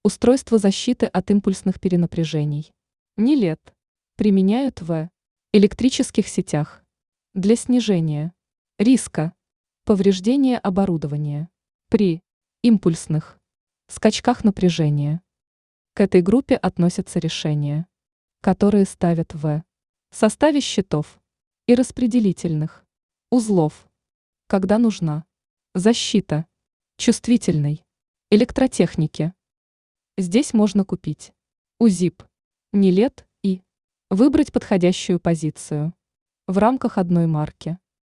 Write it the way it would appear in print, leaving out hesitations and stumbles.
Устройство защиты от импульсных перенапряжений. НИЛЕТ применяют в электрических сетях для снижения риска повреждения оборудования при импульсных скачках напряжения. К этой группе относятся решения, которые ставят в составе щитов и распределительных узлов, когда нужна защита чувствительной электротехники. Здесь можно купить УЗИП, НИЛЕТ и выбрать подходящую позицию в рамках одной марки.